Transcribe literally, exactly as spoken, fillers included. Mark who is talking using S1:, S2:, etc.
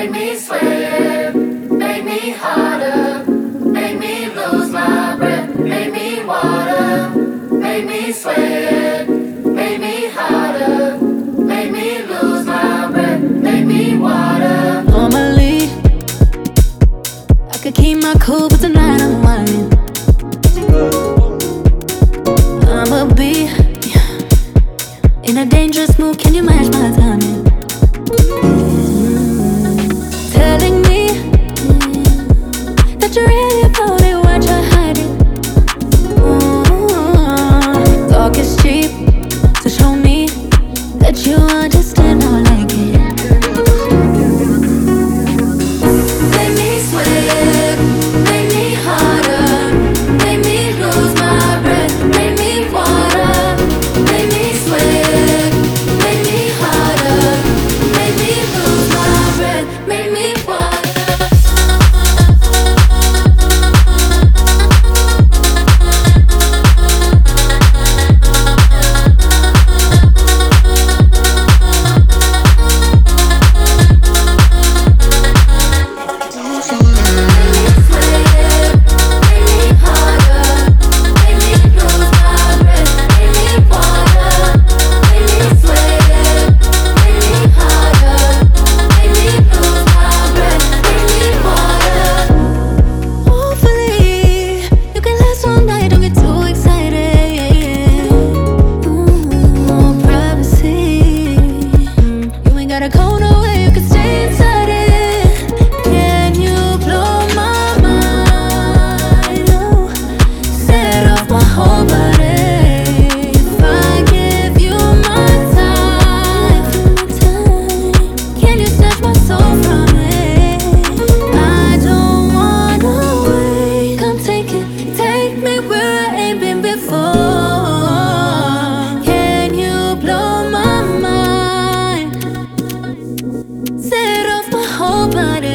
S1: make me sweat, make me harder, make me lose my breath, make me water, make me sweat, make me harder, make me lose my breath, make me water.
S2: Normally, I could keep my cool, but tonight I'm whining. I'ma be in a dangerous mood, can you match my timing? Mm. Telling me that you're really about it, why'd you hide it? Mm. Talk is cheap, so show me that you understand how I like it.
S1: Make me sweat, make me harder, make me lose my breath, make me water, make me sweat, make me harder, make me lose my breath, make me water.
S2: Got a corner where you can stay inside it. Can you blow my mind? Oh, set off my whole body. If I give you my time, can you snatch my soul from it? I don't wanna wait. Come take it, take me where I ain't been before. Can you blow my mind? Set off my whole body.